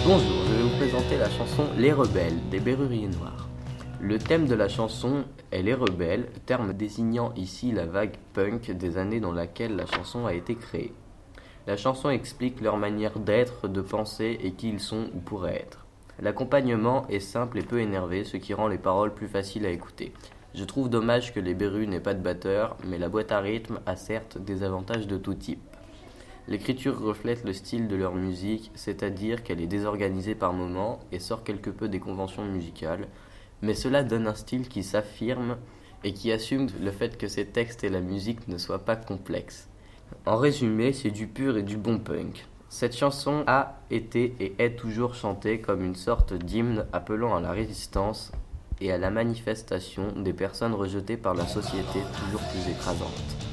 Bonjour, je vais vous présenter la chanson Les Rebelles des Berruriers Noirs. Le thème de la chanson est Les Rebelles, terme désignant ici la vague punk des années dans laquelle la chanson a été créée. La chanson explique leur manière d'être, de penser et qui ils sont ou pourraient être. L'accompagnement est simple et peu énervé, ce qui rend les paroles plus faciles à écouter. Je trouve dommage que les Berus n'aient pas de batteur, mais la boîte à rythme a certes des avantages de tout type. L'écriture reflète le style de leur musique, c'est-à-dire qu'elle est désorganisée par moments et sort quelque peu des conventions musicales, mais cela donne un style qui s'affirme et qui assume le fait que ces textes et la musique ne soient pas complexes. En résumé, c'est du pur et du bon punk. Cette chanson a été et est toujours chantée comme une sorte d'hymne appelant à la résistance et à la manifestation des personnes rejetées par la société toujours plus écrasante.